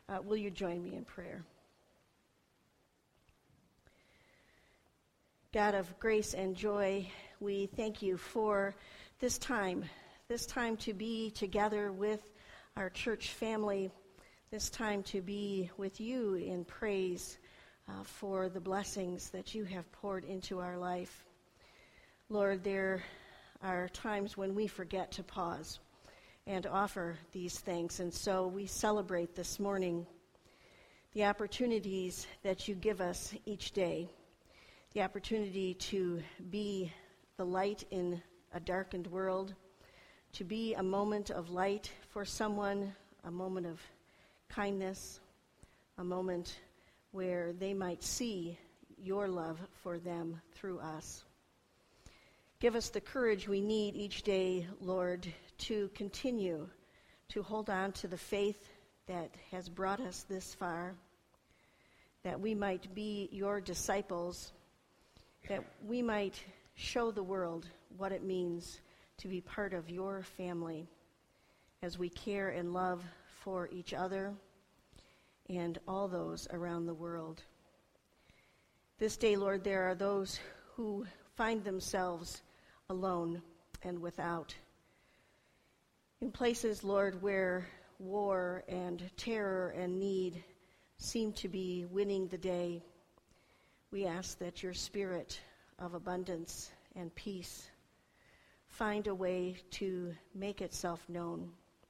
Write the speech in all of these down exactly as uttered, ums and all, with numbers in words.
Uh, will you join me in prayer? God of grace and joy, we thank you for this time, this time to be together with our church family, this time to be with you in praise uh, for the blessings that you have poured into our life. Lord, there are times when we forget to pause and offer these thanks, and so we celebrate this morning the opportunities that you give us each day, the opportunity to be the light in a darkened world, to be a moment of light for someone, a moment of kindness, a moment where they might see your love for them through us. Give us the courage we need each day, Lord, to continue to hold on to the faith that has brought us this far, that we might be your disciples, that we might show the world what it means to be part of your family as we care and love for each other and all those around the world. This day, Lord, there are those who find themselves alone and without. In places, Lord, where war and terror and need seem to be winning the day, we ask that your spirit of abundance and peace find a way to make itself known.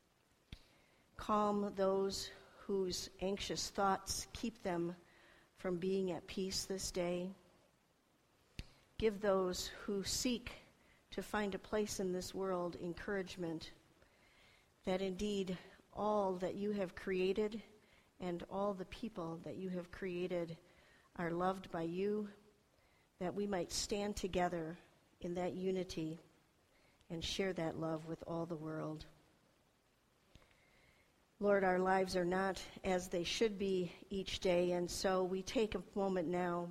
Calm those whose anxious thoughts keep them from being at peace this day. Give those who seek to find a place in this world encouragement that indeed all that you have created and all the people that you have created are loved by you, that we might stand together in that unity and share that love with all the world. Lord, our lives are not as they should be each day, and so we take a moment now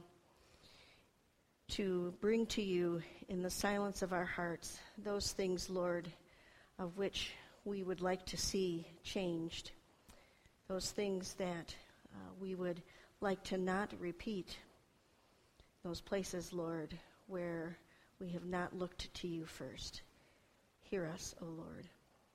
to bring to you in the silence of our hearts those things, Lord, of which we would like to see changed, those things that uh, we would like to not repeat, those places, Lord, where we have not looked to you first. Hear us, O Lord.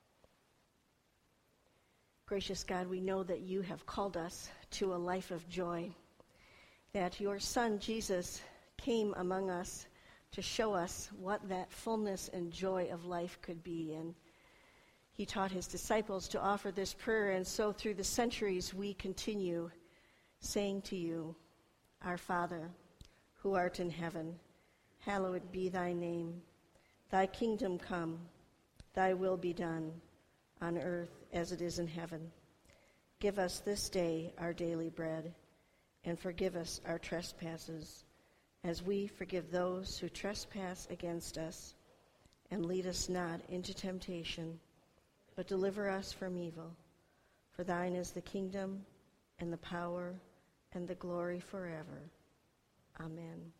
Gracious God, we know that you have called us to a life of joy, that your Son, Jesus, came among us to show us what that fullness and joy of life could be. And he taught his disciples to offer this prayer, and so through the centuries we continue saying to you, Our Father, who art in heaven, hallowed be thy name. Thy kingdom come, thy will be done, on earth as it is in heaven. Give us this day our daily bread, and forgive us our trespasses, as we forgive those who trespass against us. And lead us not into temptation, but deliver us from evil. For thine is the kingdom, and the power, and the glory forever. Amen.